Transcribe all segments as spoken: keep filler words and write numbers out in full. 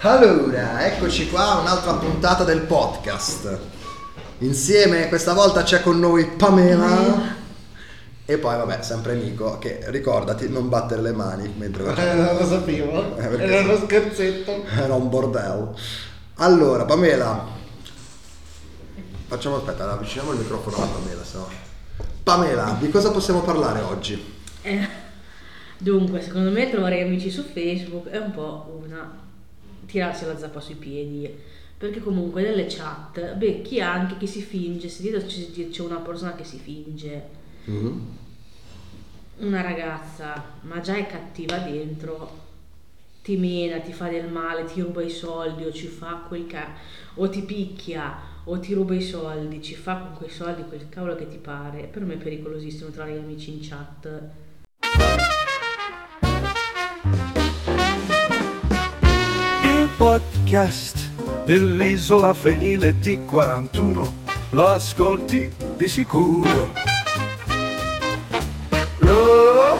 Allora, eccoci qua, un'altra puntata del podcast. Insieme, questa volta c'è con noi Pamela. E poi vabbè, sempre Nico, che ricordati, non battere le mani mentre Eh, non lo sapevo, Eh, perché era sì. uno scherzetto. Era un bordello. Allora, Pamela, facciamo, aspetta, avviciniamo il microfono a Pamela, se no. Pamela, di cosa possiamo parlare oggi? Eh, dunque, secondo me trovare amici su Facebook è un po' una tirarsi la zappa sui piedi, perché comunque nelle chat becchi anche chi si finge, se dietro c'è c'è una persona che si finge, Mm-hmm. una ragazza, ma già è cattiva dentro, ti mena, ti fa del male, ti ruba i soldi o ci fa quel ca- o ti picchia o ti ruba i soldi, ci fa con quei soldi quel cavolo che ti pare. Per me è pericolosissimo trovare gli amici in chat. Il podcast dell'Isola Femminile T quarantuno lo ascolti di sicuro. Oh.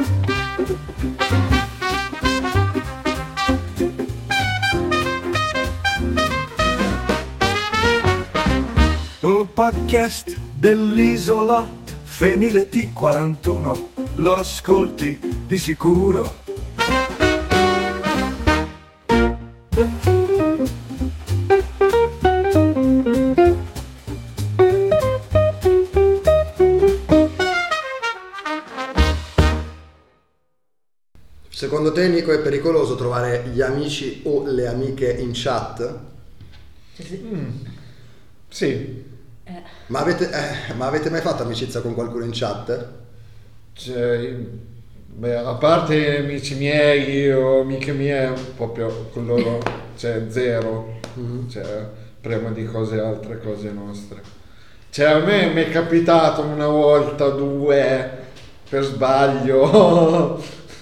Il podcast dell'Isola Femminile T quarantuno lo ascolti di sicuro. Secondo te, Nico, è pericoloso trovare gli amici o le amiche in chat? Cioè, se- Mm. Sì, eh, Ma avete, eh, ma avete mai fatto amicizia con qualcuno in chat? cioè, beh, a parte amici miei o amiche mie, proprio con loro c'è zero, cioè, prima di cose altre, cose nostre. Cioè, a me mi è capitato una volta, due, per sbaglio,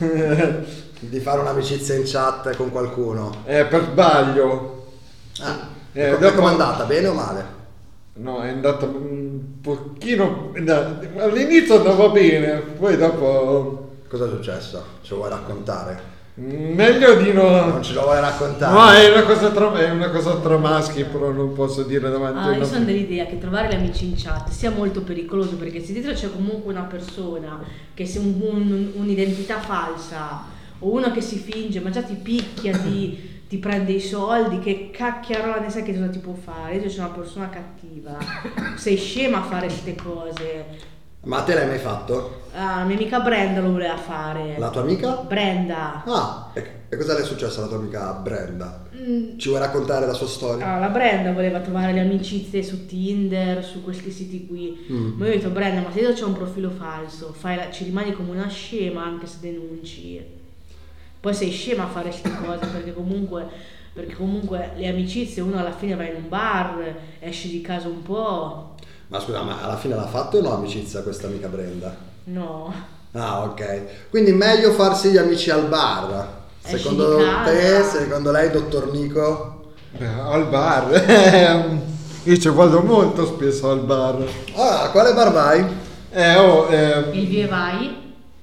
Di fare un'amicizia in chat con qualcuno? eh, per sbaglio. Ah, Eh, e co- e dopo- com'è andata? Bene o male? No, è andato un pochino, no, all'inizio andava bene, poi dopo Cosa è successo? Ce lo vuoi raccontare? meglio di no. Non ce lo vuoi raccontare? No, è una cosa tra, è una cosa tra maschi, però non posso dire davanti a ah, una... io sono dell'idea che trovare gli amici in chat sia molto pericoloso, perché se dietro c'è comunque una persona che sia un- un- un'identità falsa o uno che si finge, ma già ti picchia, ti, ti prende i soldi, che cacchiarola ne sai che cosa ti può fare? Dietro c'è una persona cattiva, sei scema a fare queste cose. Ma te l'hai mai fatto? Ah, la mia amica Brenda lo voleva fare. La tua amica? Brenda. Ah, e, e cosa le è successo alla tua amica Brenda? Mm, Ci vuoi raccontare la sua storia? Ah, la Brenda voleva trovare le amicizie su Tinder, su questi siti qui. Mm. Ma io ho detto, Brenda, ma se io c'è un profilo falso, fai la- ci rimani come una scema anche se denunci. Poi sei scema a fare queste cose, perché comunque, perché comunque le amicizie, uno alla fine va in un bar, esce di casa un po'. Ma scusa, ma alla fine l'ha fatto o no amicizia questa amica Brenda? No. Ah, ok. Quindi meglio farsi gli amici al bar. Esci Secondo di casa. te, secondo lei, dottor Nico? Eh, al bar, ehm, io ci vado molto spesso al bar. Ah, a quale bar vai? Eh, oh, ehm, Il vie vai?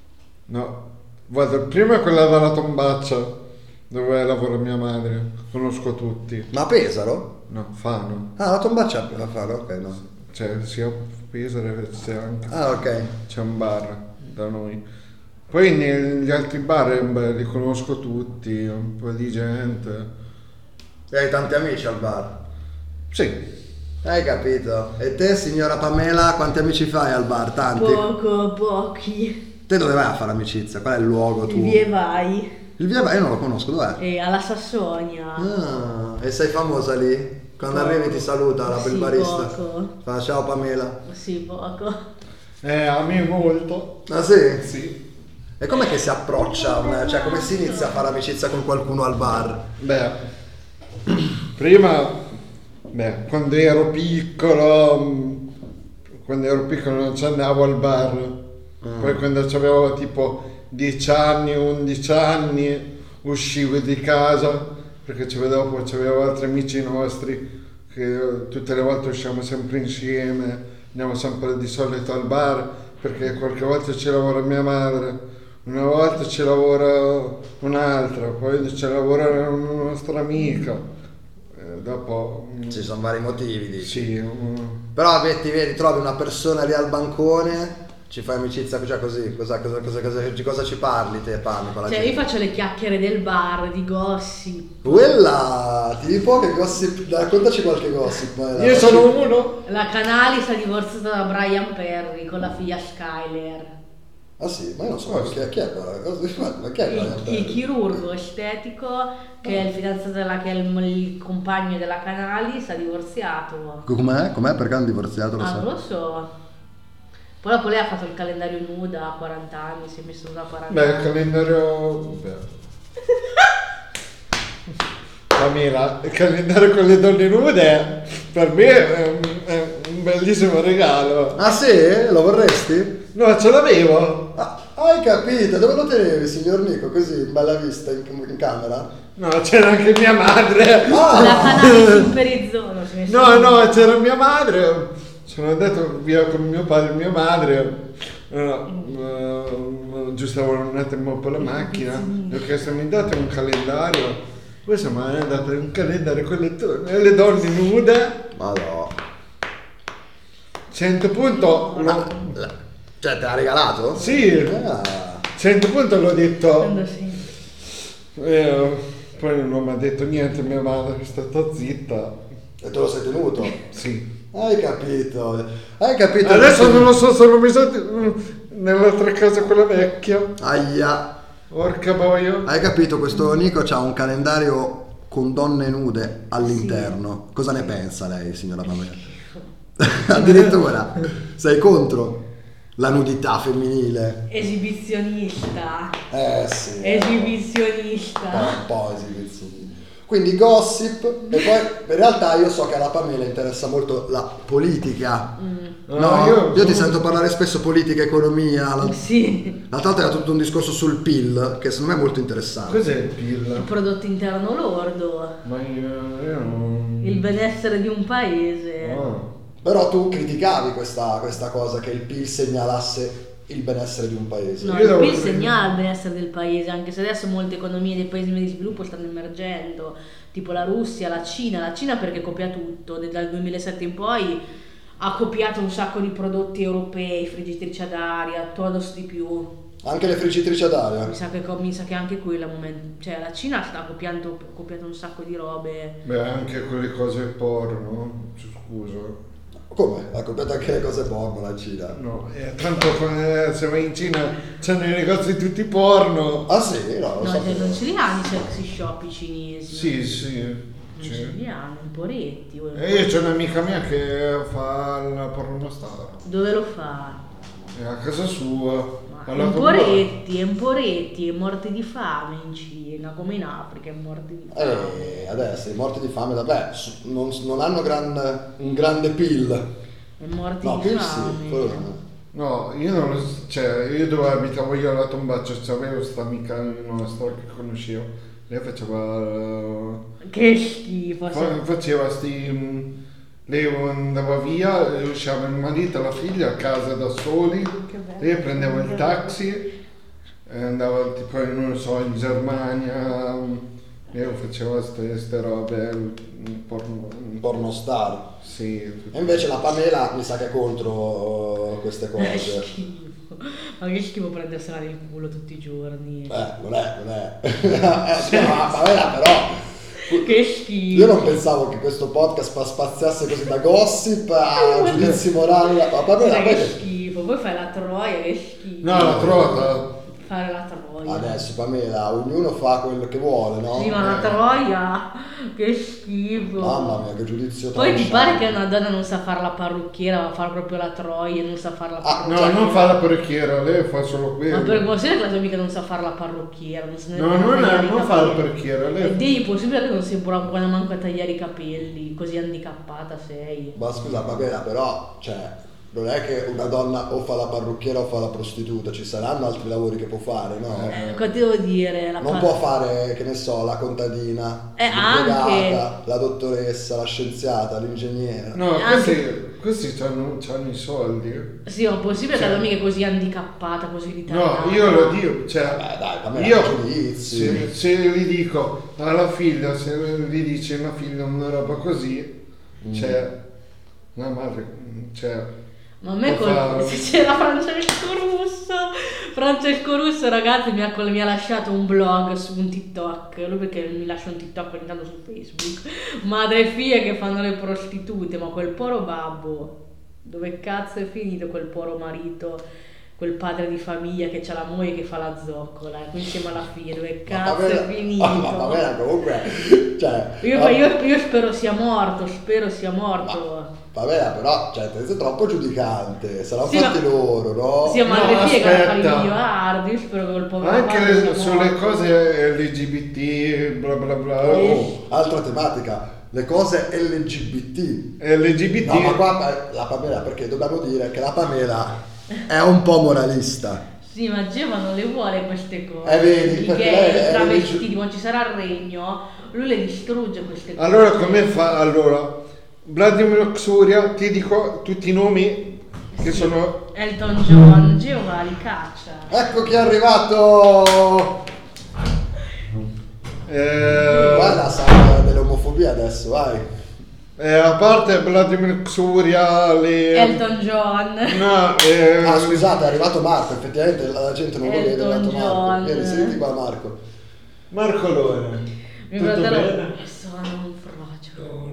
no, vado prima a quella della Tombaccia, dove lavora mia madre, conosco tutti. Ma a Pesaro? No, Fano, Ah, la tombaccia a fare, ok, no. cioè sia a Pesaro c'è anche... Ah, ok. C'è un bar da noi. Poi negli altri bar beh, li conosco tutti, un po' di gente. E hai tanti amici al bar? Sì, Hai capito. E te, signora Pamela, quanti amici fai al bar? Tanti? Poco, pochi. Te dove vai a fare amicizia? Qual è il luogo Il tuo? vie vai? Il via vai, io non lo conosco, dov'è? E alla Sassonia. Ah, e sei famosa lì? Quando Poco. arrivi ti saluta la bel Sì, barista. poco. Fa ciao Pamela. Sì, poco. eh, a me molto. Ah sì? Sì. E com'è che si approccia? una- Cioè come si inizia a fare amicizia con qualcuno al bar? Beh, prima, beh, quando ero piccolo, mh, quando ero piccolo non ci andavo al bar. Poi quando avevo tipo dieci anni, undici anni, uscivo di casa perché ci vedevo, poi c'avevo altri amici nostri che tutte le volte usciamo sempre insieme, andiamo sempre di solito al bar perché qualche volta ci lavora mia madre, una volta ci lavora un'altra, poi ci lavora una nostra amica, eh, dopo... mm, Ci sono vari motivi, dici. Sì, mm, Però vedi, vedi, trovi una persona lì al bancone, ci fai amicizia, cioè così, cosa, cosa, cosa, cosa, di cosa ci parli te, Pami, con la Cioè, gente? io faccio le chiacchiere del bar, di gossip. Quella, tipo che gossip, raccontaci qualche gossip. vai, io dai. sono uno. La Canali si è divorziata da Brian Perry con la figlia Skyler. Ah sì, ma io non so chi è, chi è quella cosa, ma chi è quella? Il, il chirurgo estetico che è il fidanzato della, che è il, il compagno della Canali, si è divorziato. Com'è? Com'è? Perché hanno divorziato? Lo Ah, so. non lo so. Poi dopo lei ha fatto il calendario nuda a quaranta anni, si è messo nuda a quaranta Beh, il anni. calendario... Beh. Pamela, il calendario con le donne nude per me è un, è un bellissimo regalo. Ah sì? Lo vorresti? No, ce l'avevo. Ah, hai capito, dove lo tenevi signor Nico? Così, in bella vista, in, in camera? No, c'era anche mia madre. Ah! La Canali sul perizzone si è messo No, nuda. no, c'era mia madre. Sono andato via con mio padre e mia madre. No, uh, giusto un attimo per la macchina. Gli ho chiesto mi date un calendario. Poi siamo andati in un calendario con le, to- le donne nude. Ma no. Cento punto. Ma, Lo, la- cioè, te l'ha regalato? sì, Ah. cento punto l'ho detto. Quando sì. Eh, poi non mi ha detto niente, mia madre è stata zitta. E te lo sei tenuto? Sì. Hai capito? Hai capito? Adesso non lo so, sono messo nell'altra casa quella vecchia. Aia. Porca boia. Hai capito? Questo Nico c'ha un calendario con donne nude all'interno. Cosa ne pensa lei, signora Pamela? Addirittura sei contro la nudità femminile? Esibizionista. Eh sì. Un Esibizionista. po', un po' esibizionista. Quindi gossip e poi in realtà io so che alla Pamela interessa molto la politica. No, Ah, io, io ti sono- sento parlare spesso politica, economia. La- Sì. L'altra volta era tutto un discorso sul P I L che secondo me è molto interessante. Cos'è il Il P I L? prodotto interno lordo. Ma io, io non... Il benessere di un paese. Ah. Però tu criticavi questa, questa cosa che il P I L segnalasse il benessere di un paese. No, Io il devo P I L dire- segnala il benessere del paese, anche se adesso molte economie dei paesi in via di sviluppo stanno emergendo, tipo la Russia, la Cina. La Cina perché copia tutto, dal duemilasette in poi ha copiato un sacco di prodotti europei, friggitrici ad aria, todos di più. Anche le friggitrici ad aria. Mi sa che, mi sa che anche quella, momen- cioè la Cina sta copiando, copiato un sacco di robe. Beh, anche quelle cose porno, scusa. Come? Ha copiato anche le cose porno la Cina. No, eh, tanto eh, se vai in Cina c'hanno i negozi tutti porno. Ah sì? No, lo No, so. cioè, non ce li hanno i sexy shop i cinesi. Sì, sì. Non ce sì. li hanno, un po' retti. E io c'ho un'amica mia che fa la pornostar. Dove lo fa? È a casa sua. Ma alla un po' Tombola. retti, un po' retti, e morti di fame in Cina, come in Africa, e morti di fame. Eh, adesso i morti di fame, vabbè, s- non, non hanno gran- un grande P I L. E morti No, di P I L fame. sì, quello no. No, io non lo so, cioè, io dove abitavo io alla Tombaccia, c'avevo questa amica nostra che conoscevo. Lei faceva... Che schifo. fa- faceva sti... mh, lei andava via, e usciva il marito e la figlia a casa da soli. Che bello. Lei prendeva il taxi e andava tipo, non so, in Germania. Io facevo queste robe, un porno... Un pornostar. Sì. E invece la Pamela mi sa che è contro queste Che cose. schifo. Ma che schifo prendersela nel culo tutti i giorni. Eh, non è, non è. Eh, no, la Pamela però. Che schifo. Io non pensavo che questo podcast spa- spaziasse così da gossip a giudizi morali. Ma Pamela, Guarda poi che schifo. Poi fai la troia, che schifo. No, la trota. Fare la troia. adesso Pamela, ognuno fa quello che vuole, no? Sì, ma la troia, che schifo. Mamma mia, che giudizio Poi ti tranciante. pare che una donna non sa fare la parrucchiera, ma fa proprio la troia e non sa fare la Ah, parrucchiera. No, non fa la parrucchiera, lei fa solo Ma quello. per considerare che la tua amica non sa fare la parrucchiera, non sa No, neanche non, è, tagliare i non fa la capelli. parrucchiera, Ed lei... è possibile che non sia buona, buona manco a tagliare i capelli, così handicappata sei. Ma scusa Pamela, però, cioè, non è che una donna o fa la parrucchiera o fa la prostituta, ci saranno altri lavori che può fare, no? Eh, cosa devo dire? La Non par- può fare, che ne so, la contadina, Eh, l'impiegata, anche. la dottoressa, la scienziata, l'ingegnera. No, Anche- questi, questi hanno, hanno i soldi. Sì, è possibile che Cioè- la mica è così handicappata, così No, ritardata. io lo dico, cioè, Vabbè, dai, a me io ha giudizi. se, se gli dico alla figlia, se gli dici una figlia una roba così, Mm. cioè, la madre, cioè, Ma a me può col... fare- se c'era Francesco Russo, Francesco Russo ragazzi mi ha, mi ha lasciato un blog su un TikTok, lui perché mi lascia un TikTok ogni tanto su Facebook, madre e figlia che fanno le prostitute, ma quel poro babbo, dove cazzo è finito quel poro marito, quel padre di famiglia che c'ha la moglie che fa la zoccola, e poi insieme alla figlia, dove Ma cazzo è vabbè, finito? ah, ma vabbè, comunque, cioè, Io, no, io, io spero sia morto, spero sia morto. vabbè, però, cioè, te sei troppo giudicante, saranno Sì, fatti ma- loro, no? Sia madre No, e figlia che fanno aspetta. i miliardi, io spero che quel povero anche padre le- sia sulle morto. cose L G B T, bla bla bla, Oh, altra tematica, le cose L G B T. L G B T, No, ma qua la Pamela, perché dobbiamo dire che la Pamela è un po' moralista. Sì, ma Gemma non le vuole queste cose. Eh, vedi, I perché gay, lei i è travestiti, religio- quando ci sarà il regno, lui le distrugge queste cose. allora come fa? Allora, Vladimir Xuria, ti dico tutti i nomi che sono... Elton John, Gemma li caccia. Ecco chi è arrivato! eh, Guarda, sa dell'omofobia adesso, vai. eh, a parte Vladimir Xuria, le... Elton John. No, eh, Ah, scusate, è arrivato Marco, effettivamente la gente non lo vede, è Elton arrivato Marco. John. Vieni, senti qua Marco. Marco Lore. Mio Tutto fratello bene? sono un frocio.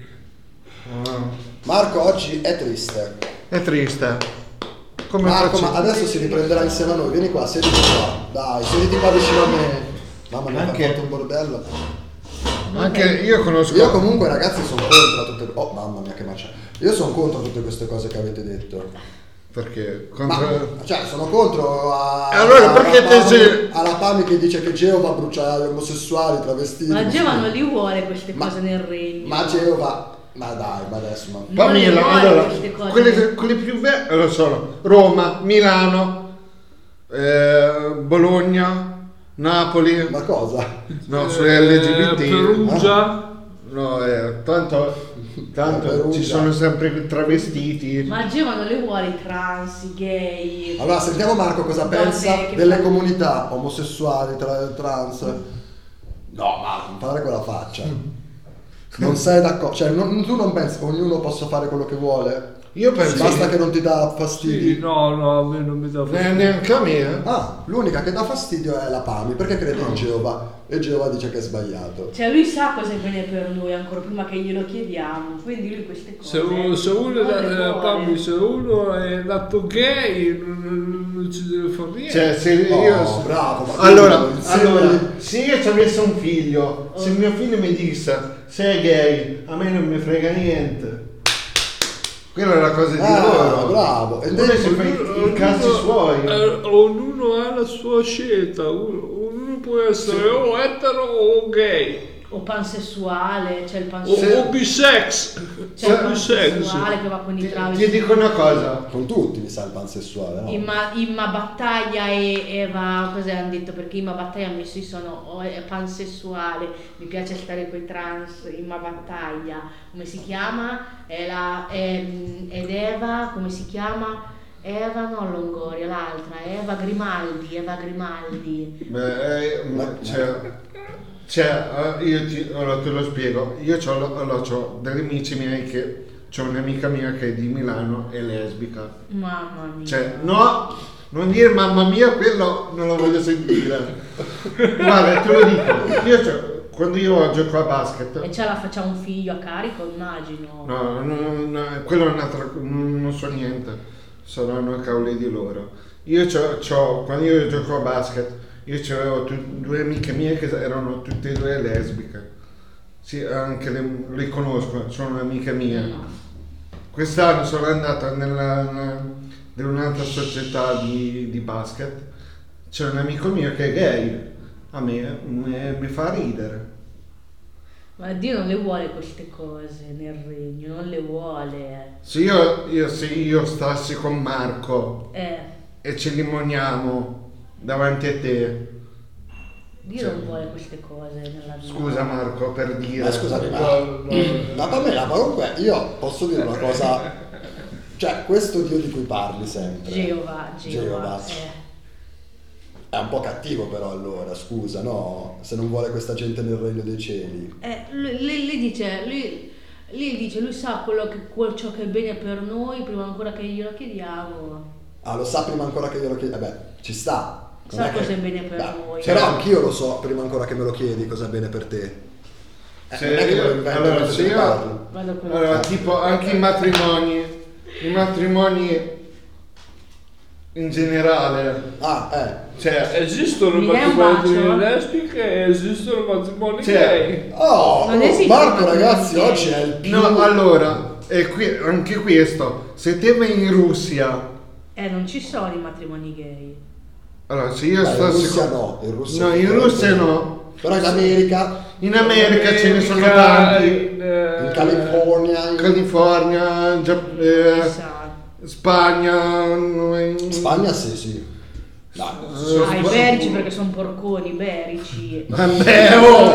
Ah, Marco oggi è triste. è triste. Come Marco, faccio? ma adesso si riprenderà insieme a noi, vieni qua, sediti qua. Dai, sediti qua vicino a me. Mamma mia, Anche- ha fatto un bordello. Anche io conosco... Io comunque ragazzi sono contro a tutte... Oh mamma mia che macia. Io sono contro tutte queste cose che avete detto. Perché? Ma, Contro... cioè, sono contro a... E allora alla perché te Pami- sei- alla Pami che dice che Geova brucia gli omosessuali, travestiti. Ma così. Gemma non li vuole queste Ma- cose nel regno. Ma Geova... Ma dai, ma adesso... Ma... Non le Pamela, vuole allora, queste cose. quelle, quelle più belle lo sono Roma, Milano, eh, Bologna, Napoli, Ma cosa? no, sulle L G B T. Eh, Perugia. No, eh, tanto, tanto Perugia. ci sono sempre travestiti. Ma Gemma non le vuole i trans, i gay. Allora sentiamo Marco cosa Donne pensa che delle fanno- comunità omosessuali, tra, trans. No Marco, non fare quella faccia. Non sei d'accordo? Cioè non- tu non pensi che ognuno possa fare quello che vuole? Io penso Basta che non ti dà Sì, fastidio. no, no, a me non mi dà Ne- fastidio. neanche a me. eh. Ah, l'unica che dà fastidio è la Pami, perché crede in Geova e Geova dice che è sbagliato. Cioè lui sa cosa è bene per noi ancora prima che glielo chiediamo, quindi lui queste cose. Se uno, se uno, non le è, vuole. Pablo, se uno è nato gay non, non- non ci deve fare niente. Cioè, se Oh, io... bravo. ma Allora, tu insegni- allora, se io ci avessi un figlio, se mio figlio mi disse sei gay, a me non mi frega niente. Quella è la cosa di Ah, loro. bravo. E Uno dentro- si fa i, i cazzi suoi. eh, ognuno ha la sua scelta, uno, ognuno può essere o etero o gay, O pansessuale, c'è il o, pansessuale. o bisex, C'è il o bisex. pansessuale che va con i Ti, travesti. ti dico una cosa. Con tutti mi sa il pansessuale, no? Imma, Imma Battaglia e Eva, cosa hanno detto? Perché Imma Battaglia ha messo io sono oh, è pansessuale, mi piace stare con i trans, Imma Battaglia, come si chiama? È la, è, ed Eva, come si chiama? Eva non Longoria, l'altra, Eva Grimaldi, Eva Grimaldi. Beh, eh, ma- cioè, cioè, eh, io ti, allora te lo spiego. Io c'ho, allora, c'ho degli amici miei che c'ho un'amica mia che è di Milano, è lesbica. Mamma mia. Cioè, no, non dire mamma mia, quello non lo voglio sentire. Guarda, te lo dico. Io c'ho- quando io gioco a basket, E ce la faccia un figlio a carico, immagino. no, no, no, quello è un'altra, non so niente, saranno cavoli di loro. Io c'ho, c'ho- quando io gioco a basket, io c'avevo tu- due amiche mie che erano tutte e due lesbiche. Sì, anche le, le conosco, sono amiche mie. Quest'anno sono andata nella, in un'altra società di, di basket, c'è un amico mio che è gay, a me, me- mi fa ridere. Ma Dio non le vuole queste cose nel regno, non le vuole. Se io, io, se io stassi con Marco Eh, e ci limoniamo davanti a te, Dio non vuole queste cose nella vita. scusa Marco per dire... Ma scusami, ma la Pamela, ma comunque io posso dire una cosa, cioè questo Dio di cui parli sempre, Geova, Geova. Geova, Eh. è un po' cattivo però allora, scusa, no? Se non vuole questa gente nel regno dei cieli. Eh, lui, lui- lui dice, lui, lui dice, lui sa quello che, quel- ciò che è bene per noi prima ancora che glielo chiediamo. Ah, lo sa prima ancora che glielo chiedi? Eh beh, ci sta. Non Sa è che- cosa è bene per Beh, noi. Però anch'io lo so prima ancora che me lo chiedi cosa è bene per te. Eh, Se non è che me lo io- invento allora, mentre se ti io- parlo. Vado con Allora, tipo anche i matrimoni, i matrimoni in generale, Ah, eh. cioè, Esistono Mi dai un matrimoni bacio? lesbiche e esistono matrimoni Cioè, gay. Oh, Non esiste Marco un ragazzi, matrimonio oggi gay. è il più... no, allora, e qui, anche questo, se te vai in Russia, Eh, non ci sono i matrimoni gay. allora se io Beh, in stassi Russia con- no, in Russia no, in sicuramente Russia no. no, Però in America, in America ce ne sono America, tanti, in, eh, in California, in California, Gia- eh, Chissà. Spagna, in- Spagna sì, sì. Dai, Eh, Ah, i Sp- berici perché sono porconi, iberici. Vabbè, oh!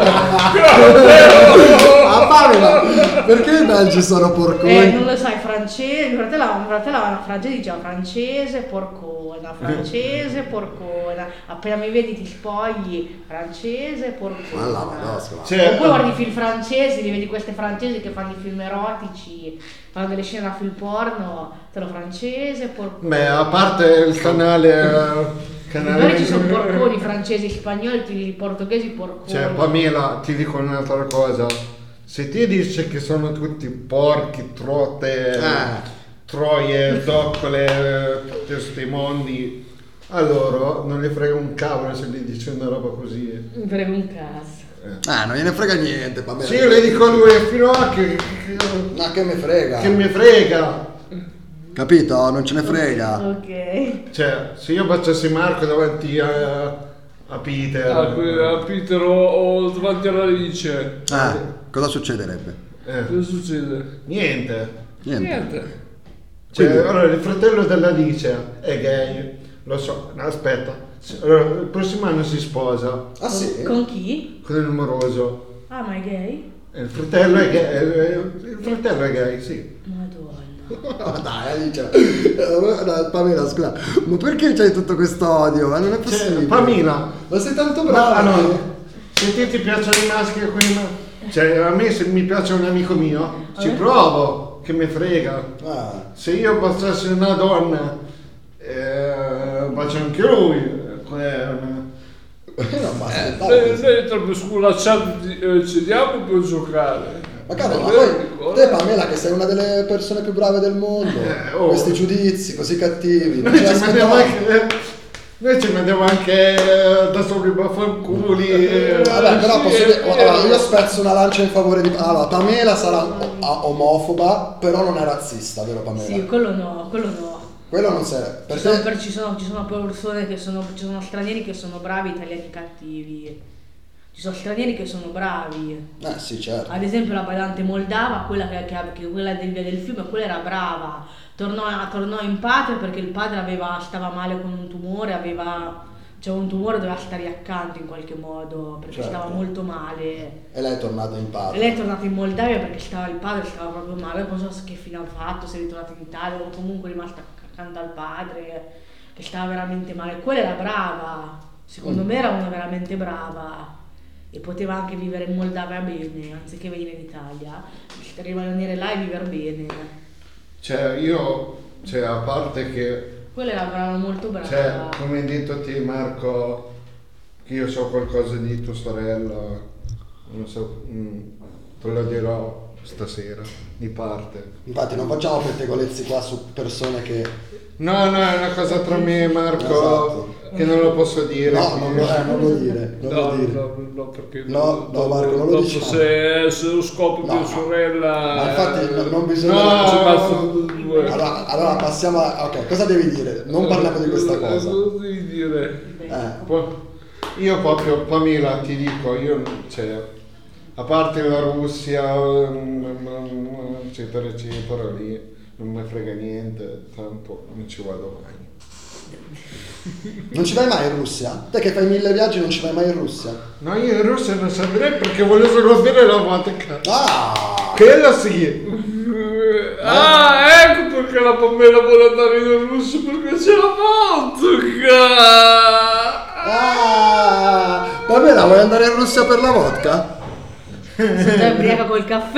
Ah, Pamela, perché i belgi sono porconi? Eh, non lo sai, francese, mio fratello, mio fratello aveva una francese, diceva francese, porcona, francese, porcona. Appena mi vedi ti spogli, francese, porcona. Ma la madosca. Cioè, Oppure guardi i film francesi, li vedi queste francesi che fanno i film erotici, fanno delle scene da film porno, te lo francese, porcona. beh, a parte il canale... I canale berici sono porconi, francesi, spagnoli, i portoghesi, porconi. Cioè, Pamela, ti dico un'altra cosa. Se ti dici che sono tutti porchi, trote, Eh. troie, zoccole, tutti questi mondi, a loro non gli frega un cavolo se gli dici una roba così. Mi frega un cazzo. Ah, non gliene frega niente, Pamela. Se io le dico a lui, fino a che, Ma che me frega? che mi frega. Capito? Non ce ne frega. Ok. Cioè, se io facessi Marco davanti a, a Peter, a, a Peter o, o davanti alla Alice. Eh, cosa succederebbe? eh, Cosa succede? niente. Niente. Niente. Cioè, Quindi- allora, il fratello della Alice è gay, lo so, no, aspetta, allora, il prossimo anno si sposa Ah sì? Con chi? con il moroso. Ah, ma è gay? E il fratello è gay, eh, il fratello è gay, sì. Madonna. Ma dai, Alice. Eh, no, Pamela, scusa, ma perché c'hai tutto questo odio? Ma non è Cioè, possibile. Pamela, Ma sei tanto ma brava. allora, se te ti piacciono i maschi e quelli no- cioè a me se mi piace un amico mio, ci Eh? provo, che mi frega. Ah. Se io baciassi una donna, eh, bacio anche lui. eh, No, ma Noi, aspettate. noi tra sculacciati eh, ci diamo per giocare. Ma cavolo, ma Eh, poi te Pamela che sei una delle persone più brave del mondo, Eh, oh. questi giudizi così cattivi, non Noi ce ci mandiamo l'aspettavamo. anche, noi ci mandiamo anche eh, da sopra i baffanculi. eh. Vabbè, però sì, posso eh, dire, eh. allora, io spezzo una lancia in favore di... Allora, Pamela sarà o- a- omofoba, però non è razzista, vero Pamela? Sì, quello no, quello no. Quello non serve. Ci Per sono, te... per- ci, sono, ci sono persone che sono, ci sono stranieri che sono bravi, italiani cattivi. Ci sono stranieri che sono bravi. Eh sì, certo. Ad esempio la ballante moldava, quella, che, che- che- quella del, del film, quella era brava. Tornò, tornò in patria perché il padre aveva, stava male con un tumore, aveva... Cioè un tumore doveva stare accanto in qualche modo, perché Certo. stava molto male. E lei è tornata in E patria. lei è tornata in Moldavia perché stava, il padre stava proprio male, non so che fine ha fatto, se è ritornato in Italia o comunque è rimasta accanto al padre, che stava veramente male. Quella era brava, secondo Mm. me era una veramente brava e poteva anche vivere in Moldavia bene, anziché venire in Italia, rimanere là e vivere bene. Cioè, io, cioè, a parte che, Quella era brava, molto brava. cioè, come hai detto te Marco, che io so qualcosa di tua sorella, non so, mm, te lo dirò stasera, di parte. Infatti non facciamo pettegolezzi qua su persone che... No, no, è una cosa tra me e Marco Esatto. che non lo posso dire. No, non lo, eh, non lo dire, non No, lo dire. no, no, perché No, no, dopo- Marco, non lo dopo diciamo. se, se lo scopro No, di sorella. Ma infatti no- non bisogna... No, ci basta due. Allora, allora passiamo a... Ok, cosa devi dire? Non parliamo di questa cosa. Cosa devi dire? Eh, Po- Io proprio, Pamela, ti dico, io, cioè, a parte la Russia, mm, eccetera, eccetera, lì non mi frega niente, tanto non ci vado mai. Non ci vai mai in Russia? Te che fai mille viaggi non ci vai mai in Russia? No, io in Russia non ci andrei perché voglio solo bere la vodka. Ah! Quello sì. Ah, ecco perché la Pamela vuole andare in Russia, perché c'è la vodka. Ah! Pamela, vuoi andare in Russia per la vodka? Sei ubriaca col caffè.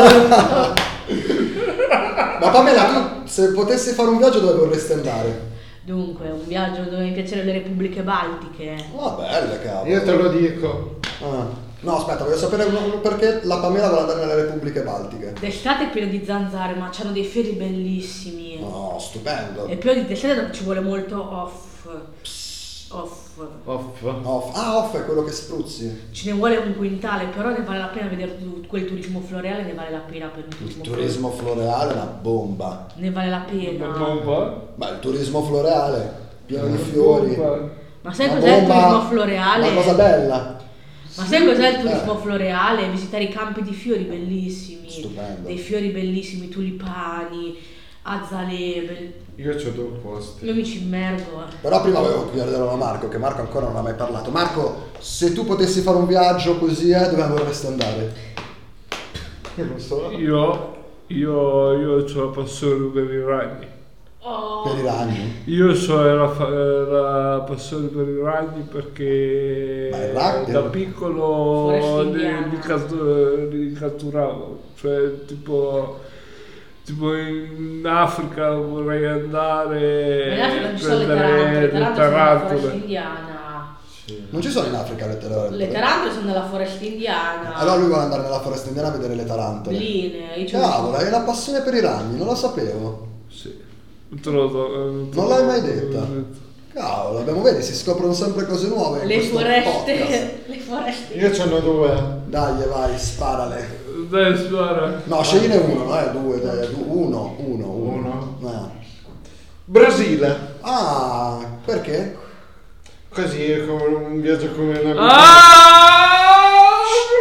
Ma Pamela, tu se potessi fare un viaggio dove vorresti andare? Dunque, un viaggio dove mi piacciono le repubbliche baltiche. Ah, belle, cavolo. Io te lo dico. Ah. No, aspetta, voglio sapere un- perché la Pamela vuole andare nelle Repubbliche Baltiche. D'estate è pieno di zanzare, ma c'hanno dei fiori bellissimi. Oh, stupendo. E poi d'estate ci vuole molto off. Off. Off. Off. Ah, off è quello che spruzzi. Ce ne vuole un quintale, però ne vale la pena vedere tu- quel turismo floreale, ne vale la pena per il Il turismo, turismo floreale è una bomba. Ne vale la pena. Ma bomba? Ma il turismo floreale, pieno di fiori. Bomba. Ma sai Una cos'è il bomba- turismo floreale? Una cosa bella. Ma sai cos'è il turismo Eh. floreale? Visitare i campi di fiori bellissimi. Stupendo. Dei fiori bellissimi, tulipani, azalea. Io c'ho due posti. Io mi ci immergo. eh. Però prima volevo chiederlo a Marco, che Marco ancora non ha mai parlato. Marco, se tu potessi fare un viaggio così, eh, dove vorresti andare? Io non so. Io, io, io ho la passione per i ragni. Oh. Per i ragni? Io ho la, fa- la passione per i ragni perché Ma il ragno- da piccolo Foresta li, indiana. li cattu- li catturavo, cioè tipo, tipo in Africa vorrei andare Ma in Africa non ci a sono le tarantole, le prendere le tarantole sono nella foresta tarantole. indiana. Non ci sono in Africa le tarantole? Le tarantole sono nella foresta indiana. Allora lui vuole andare nella foresta indiana a vedere le tarantole. Bline, io c'ho Cavolo, hai una passione per i ragni, non lo sapevo. Sì. Te lo do- te Non lo- l'hai mai te lo detta? detto. Cavolo, abbiamo vedi, si scoprono sempre cose nuove in le questo foreste, podcast. le foreste. Io ce n'ho due. Dai, vai, sparale. Dai, spara. No, scegliene uno, no? Eh, due, dai, du- uno, uno, uno. Uno? Eh. Brasile. Ah, perché? Così è come un viaggio come una Ah!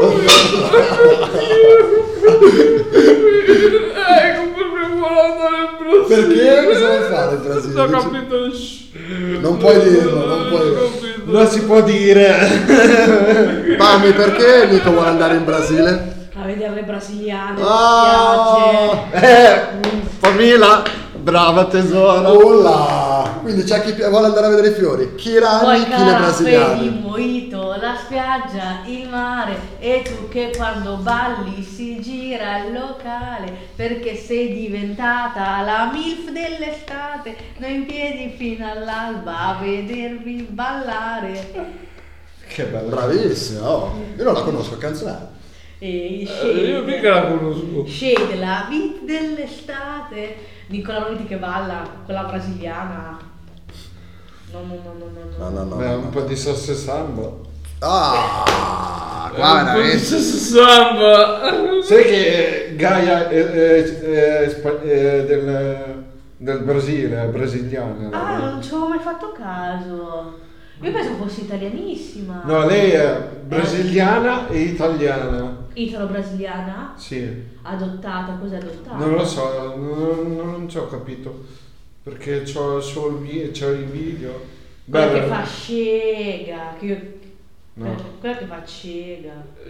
Ecco perché vuole andare in Brasile. Perché? Cosa vuoi fare in Brasile? Non ho Dici- capito. shh. Non puoi dirlo, non puoi dirlo. Ho capito. Non si può dire. Pami, perché Nico vuole andare in Brasile? A vedere le brasiliane, le Ah, spiagge. Eh, Pamela, brava tesoro. oh là. Quindi c'è chi pi- vuole andare a vedere i fiori. Chi i ragni, Poi chi le caffè di brasiliane. mojito, la spiaggia, il mare e tu che quando balli si gira il locale perché sei diventata la milf dell'estate, noi in piedi fino all'alba a vedervi ballare. Che bello. Bravissima, oh. Io non la conosco, canzone. E Eh, Io mica la conosco. Shade, la beat dell'estate, Nicola Roniti che balla con la brasiliana. No, no, no, no, no. No, no, no. Beh, no, un no. po' di salsa samba. Ah, Eh, qua un po' di veramente. samba. Sai che Gaia è, è- è spa- è del, del Brasile, è brasiliana. Ah, lei. non ci avevo mai fatto caso. Io penso fosse italianissima. No, lei è brasiliana e italiana. Italo-brasiliana? Sì, Adottata, cos'è adottata? non lo so, non, non ci ho capito. Perché c'ho solo il vi- c'ho i video. Quella Beh, che fa scega, che io... No. eh, quella che fa scega.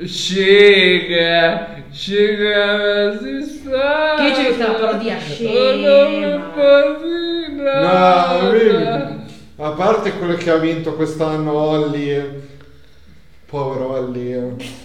Scega, scega, si sta. Che c'è questa parodia Oh, scema. No, vedi? A parte quello che ha vinto quest'anno Olli, povero Olli,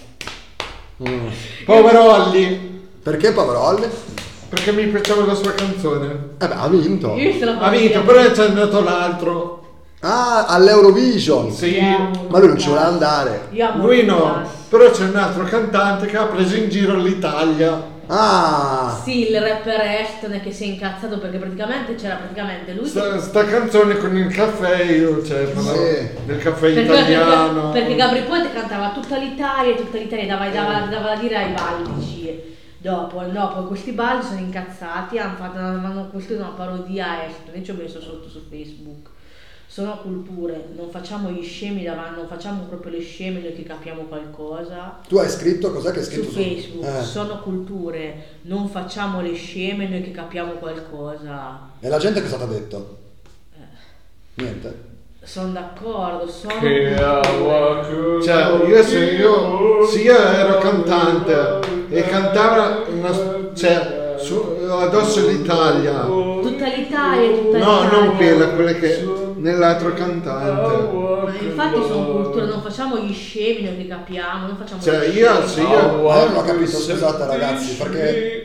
Mm. povero Olli, Perché povero Olli? perché mi piaceva la sua canzone. Eh beh, ha vinto. Io ho visto la Ha parodia. vinto, però c'è andato l'altro. Ah, all'Eurovision. Sì, Ma lui non ci vuole andare. Io amo lui il no, jazz. però c'è un altro cantante che ha preso in giro l'Italia. Ah, Sì, il rapper Ashton che si è incazzato perché praticamente c'era praticamente lui che... Sta, sta canzone con il caffè, io cioè parlavo Sì. del caffè Perché, italiano. perché, perché Gabri Ponte cantava tutta l'Italia e tutta l'Italia dava, dava, dava da dire ai baltici. Dopo, dopo questi baldi sono incazzati, hanno fatto hanno costruito una parodia a Ashton, io ci ho messo sotto su Facebook. sono culture, non facciamo gli scemi davanti, non facciamo proprio le sceme noi che capiamo qualcosa. Tu hai scritto, cos'è che hai Su scritto? Facebook, Eh. sono culture, non facciamo le sceme noi che capiamo qualcosa. E la gente cosa ti ha detto? Eh. Niente. Sono d'accordo, sono Che culture. Cioè, io se io, se io ero cantante e cantava una, cioè, su, addosso l'Italia. Tutta l'Italia, tutta No, l'Italia. non quella, quella che nell'altro cantante. Ma infatti sono culture, non facciamo gli scemi noi che capiamo, non facciamo Cioè, gli io, scemi. se io, Ma io non ho capito, scusate ragazzi, perché...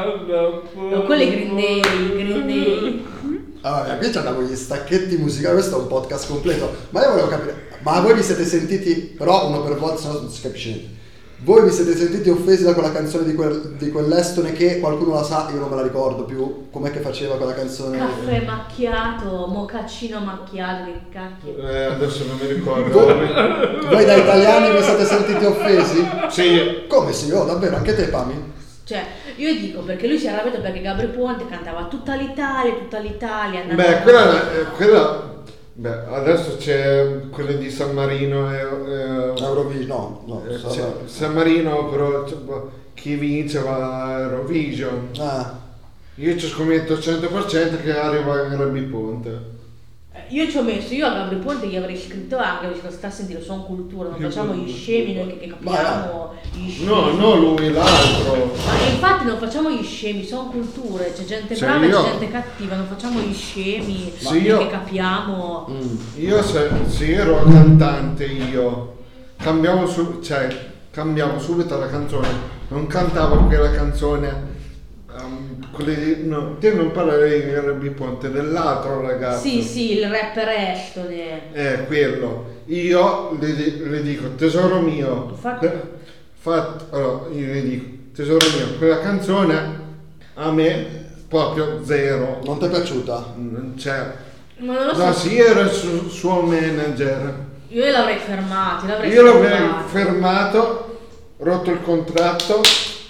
No, quelli Green Day, Green Day. Allora, qui abbiamo gli stacchetti musicali, questo è un podcast completo, ma io volevo capire, ma voi vi siete sentiti, però uno per volta, se no non si capisce niente, voi vi siete sentiti offesi da quella canzone di, quel, di quell'estone che qualcuno la sa, io non me la ricordo più, com'è che faceva quella canzone? Caffè macchiato, mocaccino macchiato, che cacchio. eh, adesso non mi ricordo. Voi, voi da italiani vi siete sentiti offesi? Sì, Come sì, oh davvero, anche te Pami? Cioè, io dico perché lui si è arrabbiato perché Gabri Ponte cantava tutta l'Italia, tutta l'Italia. beh, quella, eh, quella, beh, adesso c'è quella di San Marino e, e- Eurovision, no, no, eh, so- c'è San Marino, però c'è- chi vince va a Eurovision. ah, Io ci scommetto al cento per cento che arriva a Gabri Ponte. Eh, Io ci ho messo, io a Gabri Ponte gli avrei scritto anche, avrei detto sta a sentire, sono cultura, non facciamo gli scemi noi che, che capiamo gli scemi. No, no, lui, l'altro. Ma infatti non facciamo gli scemi, sono culture, c'è gente Cioè, brava e io- c'è gente cattiva, non facciamo gli scemi, Sì, noi io- che capiamo. mm. Io se, se ero cantante io cambiavo, su, cioè, cambiavo subito la canzone, non cantavo quella canzone. Um, quelle di- no, te non parli di Gabri Ponte, dell'altro ragazzo. Sì, sì, il rapper Estone. Eh, quello. Io le, di- le dico, tesoro mio. Infatti- que- fat- allora, io le dico, tesoro mio, quella canzone a me proprio zero. Non ti è piaciuta? Non c'è. Ma non lo so, No, sì, era il suo, suo manager. io l'avrei fermato, l'avrei Io l'avrei fermato. fermato, rotto il contratto.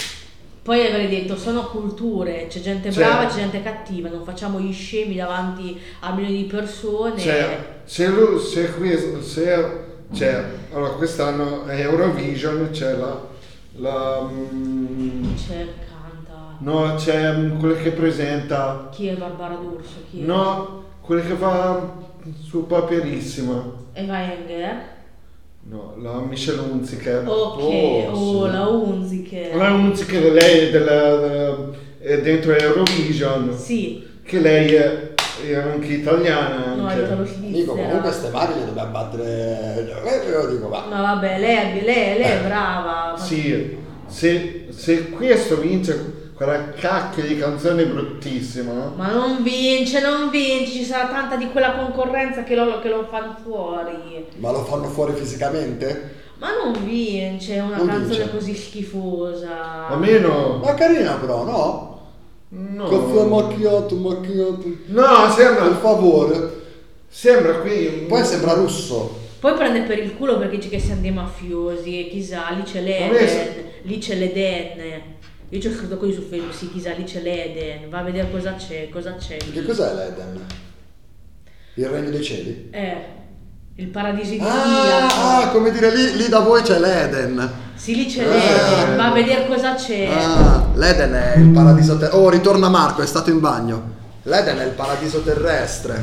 Poi avrei detto sono culture, c'è gente Cioè- brava, c'è gente cattiva, non facciamo gli scemi davanti a milioni di persone. Cioè, se lui, se qui, se, cioè, allora quest'anno è Eurovision, c'è la, la mm, C'è canta. no, c'è mm, quella che presenta, Chi è Barbara D'Urso? Chi è? no, quella che fa su Paperissima, Eva Enger? no, la Michelle Hunziker. Ok, Oh, oh, sì. la Unziker. La Hunziker, lei è, della, della- è dentro Eurovision, Sì, che lei è, è anche italiana. no, è anche. italo Dico, comunque ste mani le dobbiamo battere, eh, io dico va. Ma vabbè, lei, è- lei, lei è brava. Sì, se, se questo vince quella cacchio di canzone bruttissima, Ma non vince, non vince, ci sarà tanta di quella concorrenza che lo, che lo fanno fuori. Ma lo fanno fuori fisicamente? Ma non vince, è una Non canzone vince. così schifosa. a meno Ma carina però, no? no, Caffè macchiato, macchiato. no, Per sembra, favore. sembra qui Poi sembra russo. Poi prende per il culo perché dice che siamo dei mafiosi e chissà, lì c'è Ma l'Eden, me- lì c'è l'Eden. Io ci ho scritto così su Facebook, sì, chissà, lì c'è l'Eden, va a vedere cosa c'è, cosa c'è. lì. Che cos'è l'Eden? Il regno dei cieli? Eh, il paradiso di Ah, ah, Dio. come dire, lì, lì da voi c'è l'Eden. Sì, lì c'è Ah. l'Eden, va a vedere cosa c'è. Ah, l'Eden è il paradiso terrestre. Oh, ritorna Marco, è stato in bagno. L'Eden è il paradiso terrestre.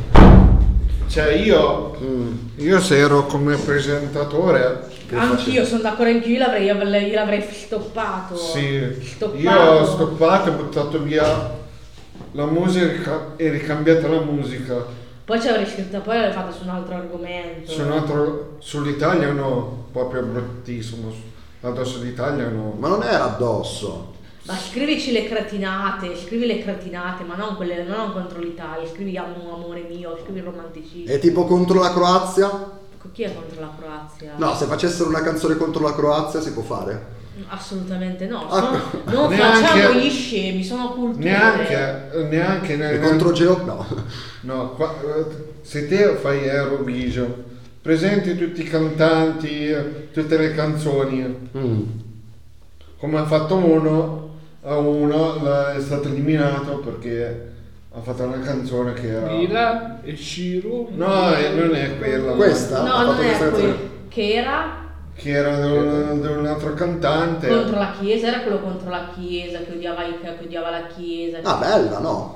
cioè io, Mm. io se ero come presentatore, Anch'io sono d'accordo, anch'io io l'avrei, io l'avrei stoppato. sì, Stoppato. io ho stoppato e buttato via la musica e ricambiata la musica. Poi ci avrei scritto, poi l'avrei fatto su un altro argomento. Su un altro, sull'Italia no, proprio bruttissimo, addosso all'Italia no. Ma non era addosso. Ma scrivici le cretinate, scrivi le cretinate, ma non quelle, non contro l'Italia, scrivi amo- amore mio, scrivi il romanticismo. È tipo contro la Croazia? Chi è contro la Croazia? No, se facessero una canzone contro la Croazia si può fare. Assolutamente no, Ah, sono- non neanche- facciamo gli scemi, sono culture. Neanche, neanche, E neanche contro Geo? No. no, qua- se te fai Eurovision, presenti tutti i cantanti, tutte le canzoni, Mm. come ha fatto uno, a uno la- è stato eliminato perché ha fatto una canzone che era... Mila e Shiro. No, eh, non è quella. Questa? Ha No, fatto non questa è canzone. quello. Che era? Che era di un, di un altro cantante. Contro la chiesa, era quello contro la chiesa, che odiava, i- che odiava la chiesa. Ah, bella, no?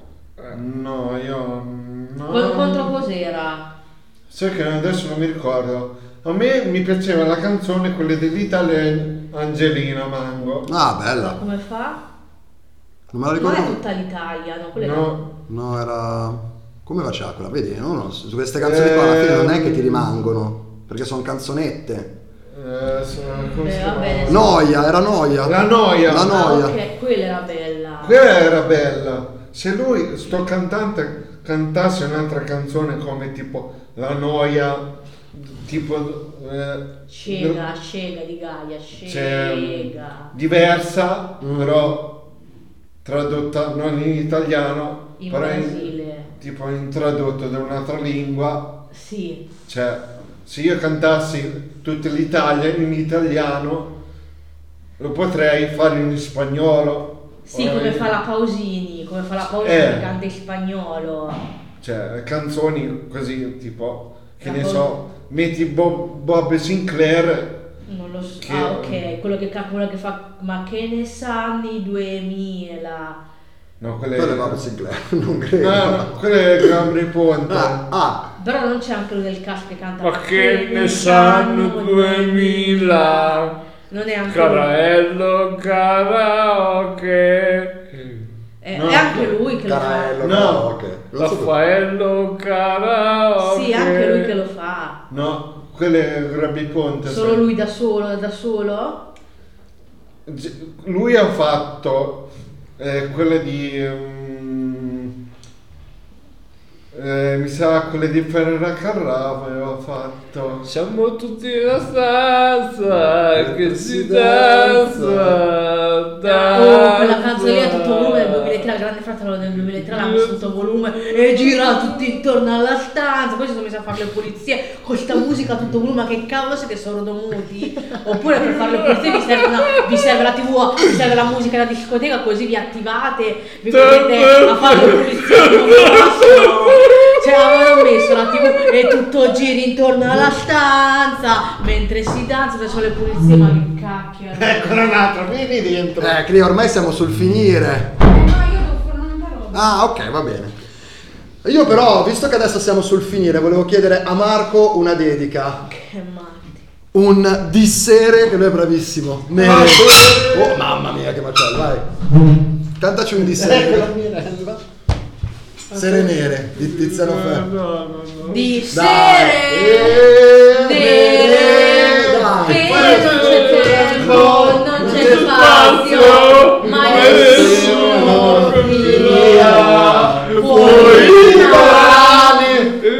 No, io... No. Co- Contro cos'era? Sai che adesso non mi ricordo. A me mi piaceva la canzone, quella dell'Italia Angelina Mango. Ah, Ma bella. come fa? Non me la Non è ricordo. tutta l'Italia, no? Quella No, No, era... Come faceva quella? Vedi, no, no, su queste canzoni qua alla fine non è che ti rimangono, perché sono canzonette. eh, sono- come Eh, si vabbè, chiama? sì. Noia, era noia. La noia. La Ah, noia. ok, quella era bella. Quella era bella. Se lui, sto cantante, cantasse un'altra canzone come tipo La noia, tipo... eh, Scega, scega di Gaia, cioè, scega. diversa, Mm. però tradotta non in italiano, In però Brasile. tipo in tradotto da un'altra lingua. Sì. Cioè, se io cantassi tutta l'Italia in italiano, lo potrei fare in spagnolo. Sì, o come in- fa la Pausini, come fa la Pausini Eh. che canta in spagnolo. Cioè, canzoni così, tipo, che La ne Pausini. so, metti Bob, Bob Sinclair. Non lo so. Che- Ah, ok, quello che, quello che fa. Ma che ne sanno i duemila? No, quelle... Quello è Bob Sinclair, non credo. No, no, quello è Gambri Ponte. Ah, ah, Però non c'è anche quello del cast che canta. Ma che ne sanno duemila? Non è anche Caraello karaoke. È, No, è anche lui che Caraello, No. karaoke. Non so Raffaello lo fa. karaoke. Sì, anche lui che lo fa. No, quello è Gambri Ponte. Solo sai. lui da solo, da solo? G- Lui ha fatto eh, quelle di... mm, eh, mi sa quelle di Ferrara Carrà aveva fatto. Siamo tutti nella stanza che si danza. Oh, quella canzone lì a tutto volume del duemilatré, la grande fratello del duemilatré l'ha messo a tutto volume e gira tutti intorno alla stanza. Poi si sono messi a fare le pulizie con sta musica a tutto volume. Ma che cavolo siete sordomuti? Oppure per fare le pulizie vi serve, una, vi serve la tivù, vi serve la musica da discoteca, così vi attivate, vi mettete a fare le pulizie con basso. Cioè avevano messo la tivù e tutto giri intorno alla stanza mentre si danza, faccio le pulizie. Ma che cacchio. Eccola un'altra, vieni dentro. Eh, Cleo, ormai siamo sul finire. Eh, no, io devo fare una roba. Ah, ok, va bene. Io però, visto che adesso siamo sul finire, volevo chiedere a Marco una dedica. Che matti. Un dissere, che lui è bravissimo. Nere. Oh, mamma mia, che macello, vai. Cantaci un Ecco la dissere. Mirella. Sere nere, di Tiziano Ferro. No, no, no. Di Dai. sere nere Dai. che Poi- non c'è tempo, non c'è c'è spazio, spazio, ma ma nessuno nessuno via fuori fuori i i mani,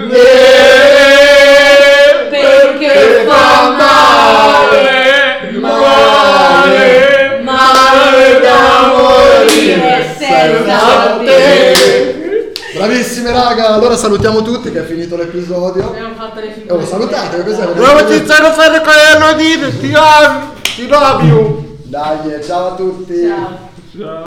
perché fa male, male, male da morire senza te. Bravissimi raga, allora salutiamo tutti che è finito l'episodio. Abbiamo fatto le figure. Oh, salutate, che cos'è? Bravo Tiziano Ferro con dire, ti amo, ti love you. Dai, ciao a tutti. Ciao. Ciao.